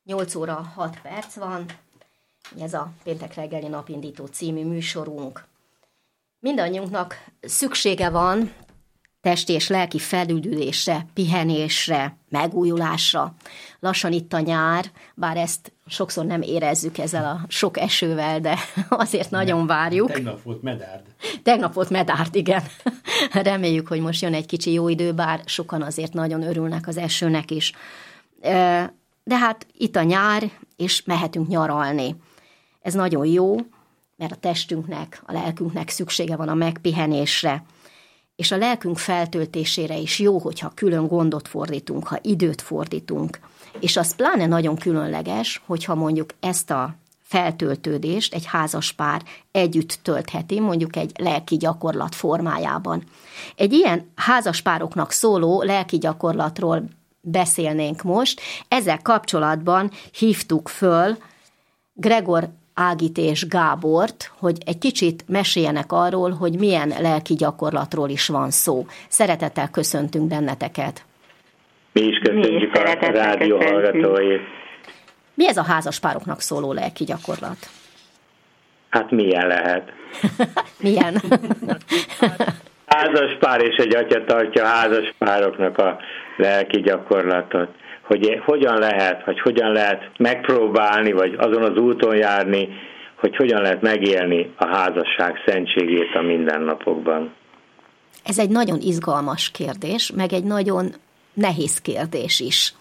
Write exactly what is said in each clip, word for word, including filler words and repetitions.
nyolc óra hat perc van, ez a Péntek reggeli napindító című műsorunk. Mindannyiunknak szüksége van testi és lelki felüdülésre, pihenésre, megújulásra. Lassan itt a nyár, bár ezt sokszor nem érezzük ezzel a sok esővel, de azért nagyon várjuk. Tegnap volt medárd. Tegnap volt medárd, igen. Reméljük, hogy most jön egy kicsi jó idő, bár sokan azért nagyon örülnek az esőnek is. De hát itt a nyár, és mehetünk nyaralni. Ez nagyon jó, mert a testünknek, a lelkünknek szüksége van a megpihenésre, és a lelkünk feltöltésére is jó, hogyha külön gondot fordítunk, ha időt fordítunk. És az pláne nagyon különleges, hogyha mondjuk ezt a feltöltődést egy házaspár együtt töltheti, mondjuk egy lelki gyakorlat formájában. Egy ilyen házaspároknak szóló lelki gyakorlatról beszélnénk most. Ezzel kapcsolatban hívtuk föl Gregor Ágit és Gábort, hogy egy kicsit meséljenek arról, hogy milyen lelki gyakorlatról is van szó. Szeretettel köszöntünk benneteket. Mi is köszöntjük a rádió hallgatóit. Mi ez a házaspároknak szóló lelki gyakorlat? Hát milyen lehet? Milyen? Házaspár és egy atya tartja a házaspároknak a lelki gyakorlatot. Hogy hogyan lehet, vagy hogyan lehet megpróbálni, vagy azon az úton járni, hogy hogyan lehet megélni a házasság szentségét a mindennapokban. Ez egy nagyon izgalmas kérdés, meg egy nagyon nehéz kérdés is.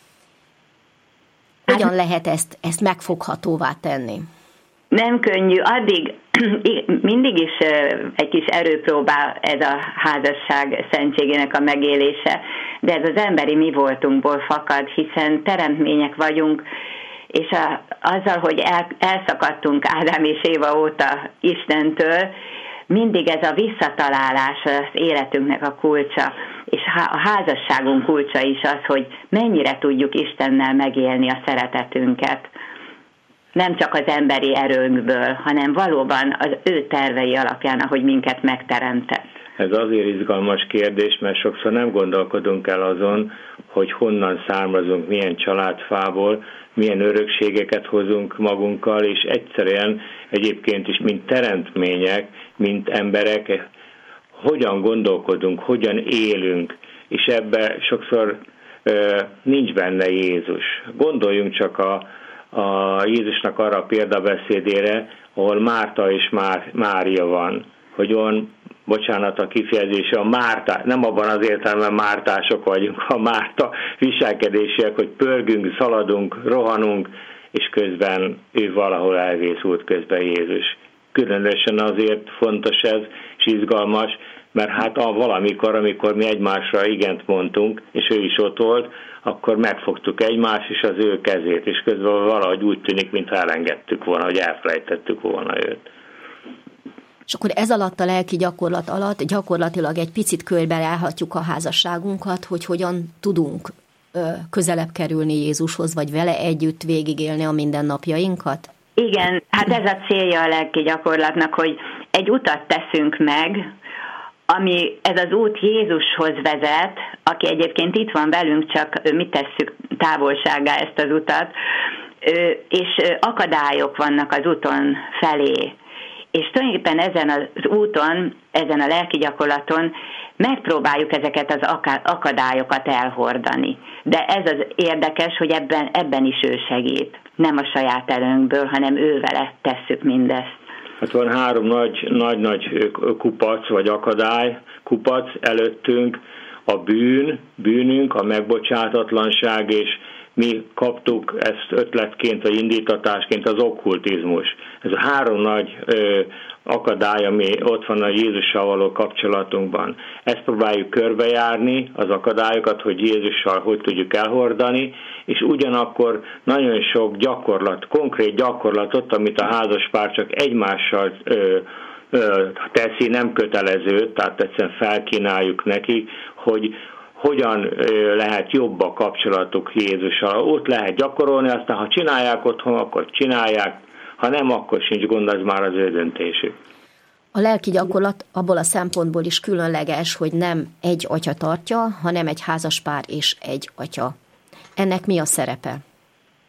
Hogyan lehet ezt, ezt megfoghatóvá tenni? Nem könnyű. Addig mindig is egy kis erőpróbál ez a házasság szentségének a megélése, de ez az emberi mi voltunkból fakad, hiszen teremtmények vagyunk, és a, azzal, hogy el, elszakadtunk Ádám és Éva óta Istentől, mindig ez a visszatalálás az életünknek a kulcsa, és a házasságunk kulcsa is az, hogy mennyire tudjuk Istennel megélni a szeretetünket. Nem csak az emberi erőnkből, hanem valóban az ő tervei alapján, ahogy minket megteremtett. Ez azért izgalmas kérdés, mert sokszor nem gondolkodunk el azon, hogy honnan származunk, milyen családfából, milyen örökségeket hozunk magunkkal, és egyszerűen egyébként is, mint teremtmények, mint emberek, hogyan gondolkodunk, hogyan élünk, és ebben sokszor ö, nincs benne Jézus. Gondoljunk csak a a Jézusnak arra a példabeszédére, ahol Márta és Már, Mária van, hogy van, bocsánat a kifejezése, a Márta, nem abban az értelemben mártások vagyunk, a Márta viselkedések, hogy pörgünk, szaladunk, rohanunk, és közben ő valahol elvészült közben Jézus. Különösen azért fontos ez, és izgalmas, mert hát a valamikor, amikor mi egymásra igent mondtunk, és ő is ott volt, akkor megfogtuk egymást és az ő kezét, és közben valahogy úgy tűnik, mintha elengedtük volna, hogy elfelejtettük volna őt. És akkor ez alatt a lelki gyakorlat alatt gyakorlatilag egy picit körbeállhatjuk a házasságunkat, hogy hogyan tudunk ö, közelebb kerülni Jézushoz, vagy vele együtt végigélni a mindennapjainkat? Igen, hát ez a célja a lelki gyakorlatnak, hogy egy utat teszünk meg, ami ez az út Jézushoz vezet, aki egyébként itt van velünk, csak mi tesszük távolsággá ezt az utat, és akadályok vannak az úton felé. És tulajdonképpen ezen az úton, ezen a lelki gyakorlaton megpróbáljuk ezeket az akadályokat elhordani. De ez az érdekes, hogy ebben, ebben is ő segít. Nem a saját erőnkből, hanem ő vele tesszük mindezt. Hát van három nagy, nagy, nagy kupac, vagy akadály, kupac előttünk, a bűn, bűnünk, a megbocsátatlanság, és mi kaptuk ezt ötletként, vagy indítatásként az okkultizmus. Ez a három nagy ö, akadály, ami ott van a Jézussal való kapcsolatunkban. Ezt próbáljuk körbejárni, az akadályokat, hogy Jézussal hogy tudjuk elhordani, és ugyanakkor nagyon sok gyakorlat, konkrét gyakorlatot, amit a házaspár csak egymással ö, ö, teszi, nem kötelező, tehát egyszerűen felkínáljuk nekik, hogy hogyan lehet jobb a kapcsolatuk Jézussal. Ott lehet gyakorolni, aztán ha csinálják otthon, akkor csinálják, ha nem, akkor sincs gond, az már az ő döntésük. A lelki gyakorlat abból a szempontból is különleges, hogy nem egy atya tartja, hanem egy házaspár és egy atya. Ennek mi a szerepe?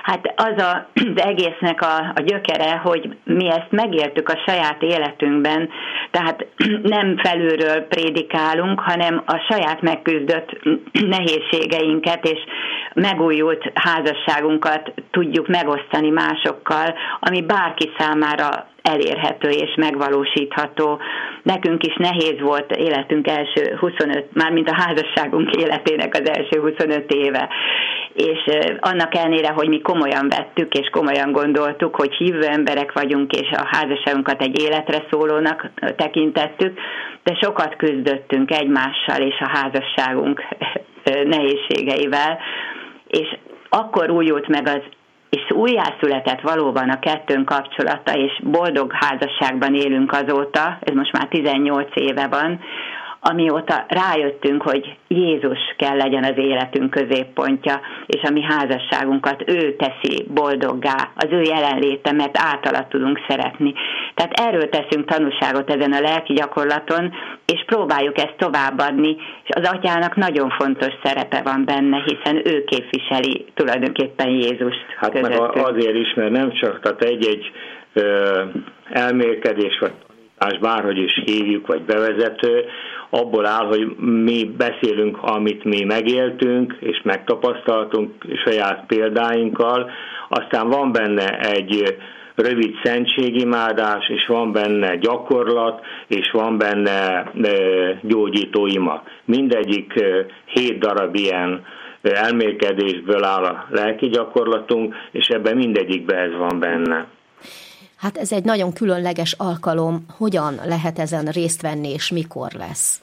Hát az a, az egésznek a, a gyökere, hogy mi ezt megéltük a saját életünkben, tehát nem felülről prédikálunk, hanem a saját megküzdött nehézségeinket és megújult házasságunkat tudjuk megosztani másokkal, ami bárki számára elérhető és megvalósítható. Nekünk is nehéz volt életünk első huszonöt, mármint a házasságunk életének az első huszonöt éve. És annak ellenére, hogy mi komolyan vettük és komolyan gondoltuk, hogy hívő emberek vagyunk, és a házasságunkat egy életre szólónak tekintettük, de sokat küzdöttünk egymással és a házasságunk nehézségeivel, és akkor újult meg az, és újjászületett valóban a kettőnk kapcsolata, és boldog házasságban élünk azóta, ez most már tizennyolc éve van, amióta rájöttünk, hogy Jézus kell legyen az életünk középpontja, és a mi házasságunkat ő teszi boldoggá, az ő jelenléte, mert általa tudunk szeretni. Tehát erről teszünk tanúságot ezen a lelki gyakorlaton, és próbáljuk ezt továbbadni, és az atyának nagyon fontos szerepe van benne, hiszen ő képviseli tulajdonképpen Jézust. Hát meg azért is, mert nem csak tehát egy-egy ö, elmélkedés, vagy bárhogy is hívjuk, vagy bevezető, abból áll, hogy mi beszélünk, amit mi megéltünk, és megtapasztaltunk saját példáinkkal, aztán van benne egy rövid szentségimádás, és van benne gyakorlat, és van benne gyógyító ima. Mindegyik hét darab ilyen elmélkedésből áll a lelki gyakorlatunk, és ebben mindegyikben ez van benne. Hát ez egy nagyon különleges alkalom. Hogyan lehet ezen részt venni, és mikor lesz?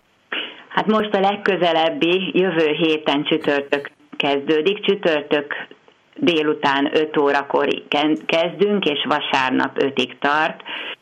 Hát most a legközelebbi, jövő héten csütörtök kezdődik. Csütörtök délután öt órakor kezdünk, és vasárnap ötig tart.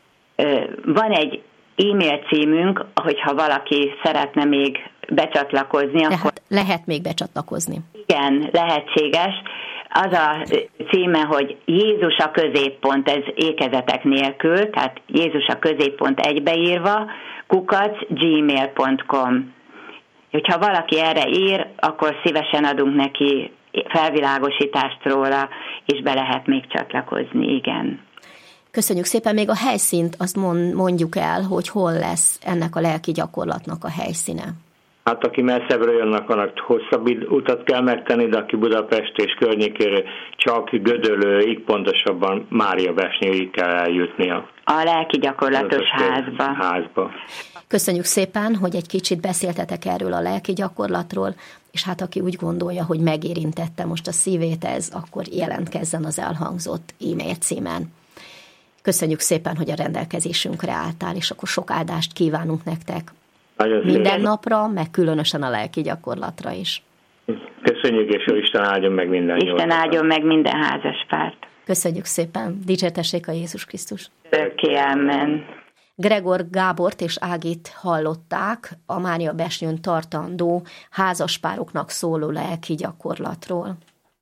Van egy e-mail címünk, hogyha valaki szeretne még becsatlakozni. Tehát akkor... lehet még becsatlakozni. Igen, lehetséges. Az a címe, hogy Jézus a középpont, ez ékezetek nélkül, tehát Jézus a középpont egybeírva, kukac gmail pont com. Hogyha valaki erre ír, akkor szívesen adunk neki felvilágosítást róla, és be lehet még csatlakozni, igen. Köszönjük szépen, még a helyszínt azt mondjuk el, hogy hol lesz ennek a lelki gyakorlatnak a helyszíne. Hát aki messzebbről jönnek, annak hosszabb utat kell megtenni, de aki Budapest és környékére csak Gödöllőig, pontosabban Máriabesnyőig kell eljutnia. A lelki gyakorlatos házba. házba. Köszönjük szépen, hogy egy kicsit beszéltetek erről a lelki gyakorlatról, és hát aki úgy gondolja, hogy megérintette most a szívét ez, akkor jelentkezzen az elhangzott e-mail címen. Köszönjük szépen, hogy a rendelkezésünkre álltál, és akkor sok áldást kívánunk nektek. Nagyon minden szépen. Napra, meg különösen a lelki gyakorlatra is. Köszönjük, és Isten áldjon meg minden Isten nyolcán. áldjon meg minden házaspárt. Köszönjük szépen. Dicsértessék a Jézus Krisztus. Örökké, amen. Gregor Gábort és Ágit hallották a Máriabesnyőn tartandó házaspároknak szóló lelki gyakorlatról.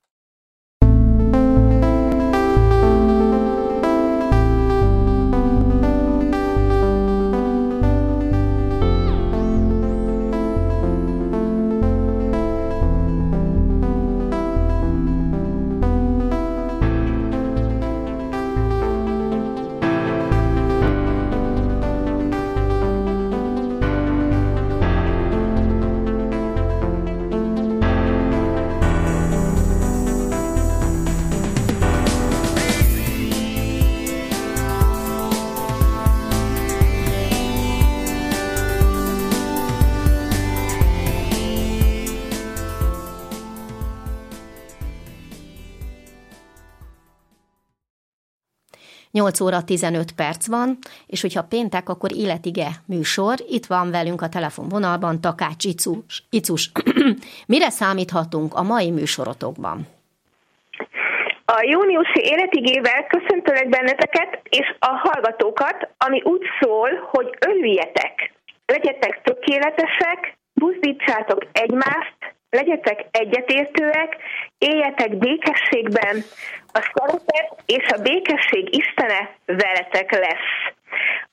nyolc óra tizenöt perc van, és hogyha péntek, akkor Életige műsor. Itt van velünk a telefonvonalban Takács Icus. Icus. Mire számíthatunk a mai műsorotokban? A júniusi Életigével köszöntelek benneteket és a hallgatókat, ami úgy szól, hogy örüljetek, legyetek tökéletesek, buzdítsátok egymást, legyetek egyetértőek, éljetek békességben, a szeretet és a békesség Istene veletek lesz.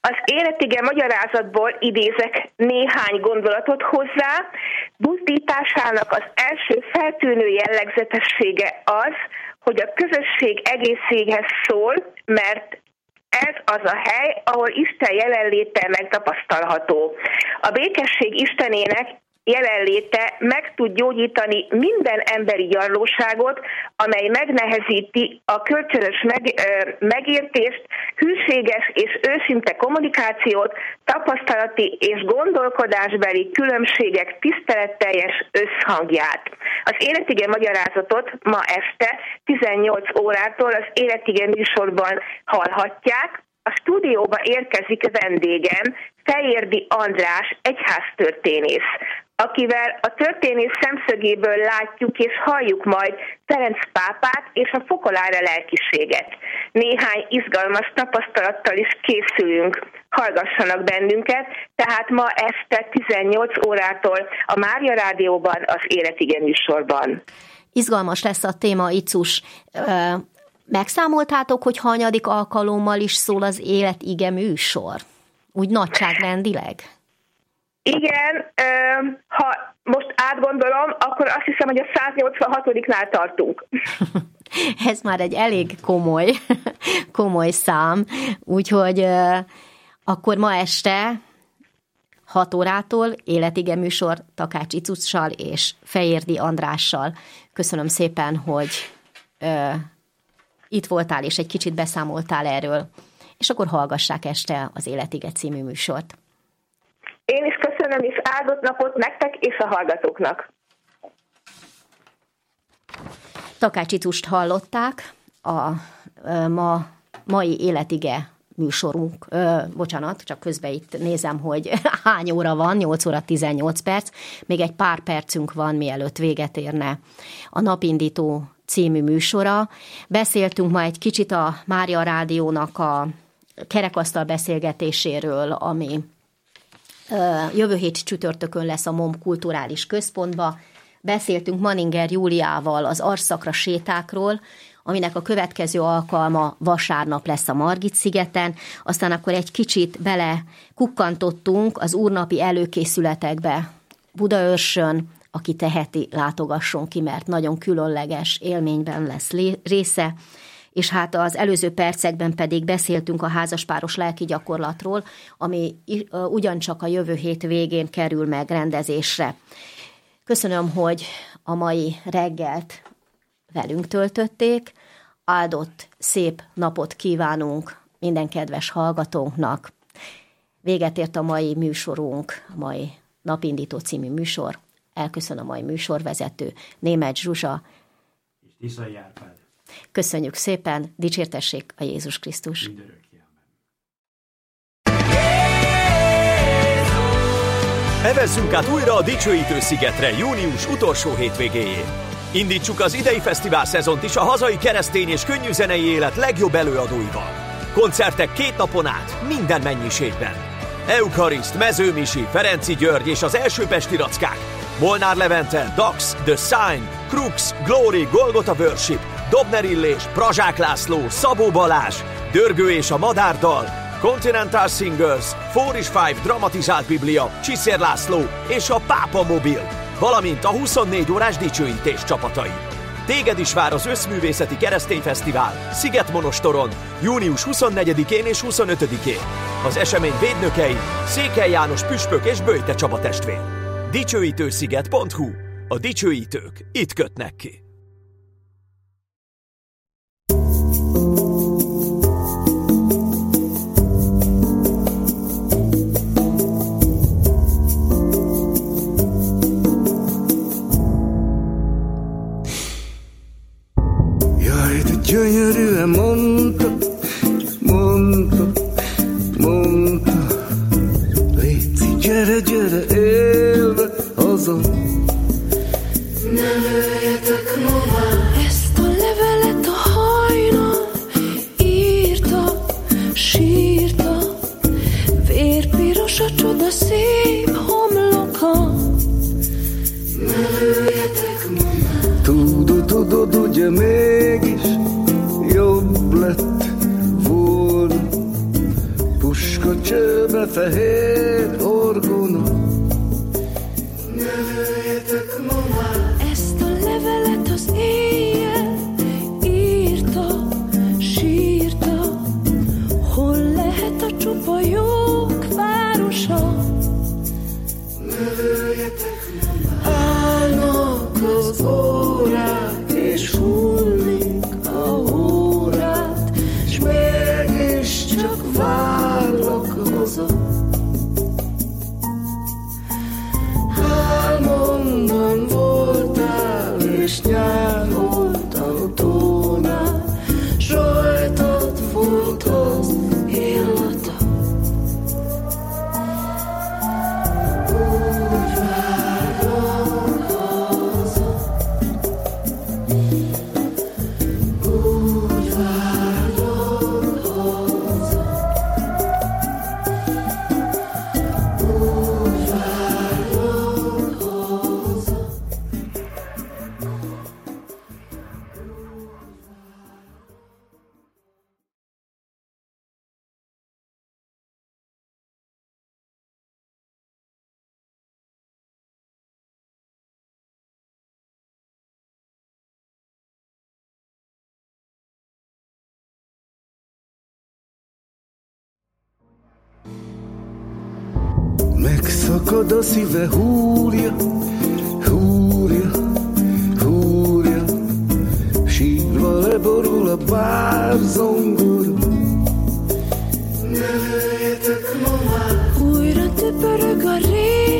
Az életige magyarázatból idézek néhány gondolatot hozzá. Buzdításának az első feltűnő jellegzetessége az, hogy a közösség egészéhez szól, mert ez az a hely, ahol Isten jelenléte megtapasztalható. A békesség Istenének jelenléte meg tud gyógyítani minden emberi gyarlóságot, amely megnehezíti a kölcsönös meg, ö, megértést, hűséges és őszinte kommunikációt, tapasztalati és gondolkodásbeli különbségek tiszteletteljes összhangját. Az Életige magyarázatot ma este tizennyolc órától az Életige műsorban hallhatják. A stúdióba érkezik vendégem, Fejérdi András egyháztörténész, akivel a történész szemszögéből látjuk és halljuk majd Ferenc pápát és a fokolára lelkiséget. Néhány izgalmas tapasztalattal is készülünk. Hallgassanak bennünket, tehát ma este tizennyolc órától a Mária Rádióban, az Életige műsorban. Izgalmas lesz a téma, Icus. Megszámoltátok, hogy hanyadik alkalommal is szól az Életige műsor? Úgy nagyságrendileg? Igen, ha most átgondolom, akkor azt hiszem, hogy a száznyolcvanhatodiknál tartunk. Ez már egy elég komoly, komoly szám, úgyhogy akkor ma este hat órától Életige műsor Takács Icussal és Fejérdi Andrással. Köszönöm szépen, hogy itt voltál, és egy kicsit beszámoltál erről, és akkor hallgassák este az Életige című műsort. Én is köszönöm, és áldott napot nektek és a hallgatóknak. Takács Icust hallották, a ma, mai Életige műsorunk, ö, bocsánat, csak közben itt nézem, hogy hány óra van, nyolc óra tizennyolc perc, még egy pár percünk van, mielőtt véget érne a Napindító című műsora. Beszéltünk ma egy kicsit a Mária Rádiónak a kerekasztal beszélgetéséről, ami jövő hét csütörtökön lesz a MOM Kulturális Központba. Beszéltünk Manninger Júliával az Arszakra sétákról, aminek a következő alkalma vasárnap lesz a Margit-szigeten, aztán akkor egy kicsit bele kukkantottunk az úrnapi előkészületekbe Budaörsön, aki teheti, látogasson ki, mert nagyon különleges élményben lesz része, és hát az előző percekben pedig beszéltünk a házaspáros lelki gyakorlatról, ami ugyancsak a jövő hét végén kerül meg rendezésre. Köszönöm, hogy a mai reggelt velünk töltötték, áldott, szép napot kívánunk minden kedves hallgatónknak. Véget ért a mai műsorunk, a mai Napindító című műsor. Elköszön a mai műsorvezető, Németh Zsuzsa. És Tiszai Árpád. Köszönjük szépen, dicsértessék a Jézus Krisztus. Evezzünk át újra a Dicsőítő szigetre június utolsó hétvégéjén. Indítsuk az idei fesztivál szezont is a hazai keresztény és könnyű zenei élet legjobb előadóival. Koncertek két napon át, minden mennyiségben. Euchariszt, Mezőmisi, Ferenci György és az első pesti rackák. Molnár Levente, Dax, The Sign, Crux, Glory, Golgota Worship, Dobner Illés, Prazsák László, Szabó Balázs, Dörgő és a Madárdal, Continental Singers, Four is Five dramatizált biblia, Csiszér László és a Pápa Mobil, valamint a huszonnégy órás dicsőítés csapatai. Téged is vár az Összművészeti Keresztény Fesztivál Szigetmonostoron június huszonnegyedikén és huszonötödikén. Az esemény védnökei Székely János püspök és Böjte Csaba testvér. dicsőítősziget pont hu. A dicsőítők itt kötnek ki. Gyönyörűen mondta, mondta, mondta, léci, gyere, gyere, élve haza. Ne lőjetek ma már. Ezt a levelet a hajnal írta, sírta, vérpiros a csoda szép homloka. Ne lőjetek ma már. Tudod, tudod, ugye mégis jobb lett volna puska csőbe fehér orgona. Ne lőjetek ma már. Ezt a levelet az éjjel írta, sírta. Hol lehet a csupa jók városa? Ne lőjetek ma már. Állnak az órák, és hullik a órát, s mégis csak várlak haza. Álmomban voltál, és nyár volt a tónál, s rajtad volt az illata. Úgy várlak haza, úgy várlak haza, úgy várlak haza. Megszakad a szíve, húrja, húrja, húrja, sírva leborul a bárzongora. Ne lőjetek ma már. Újra tüpörög a rég.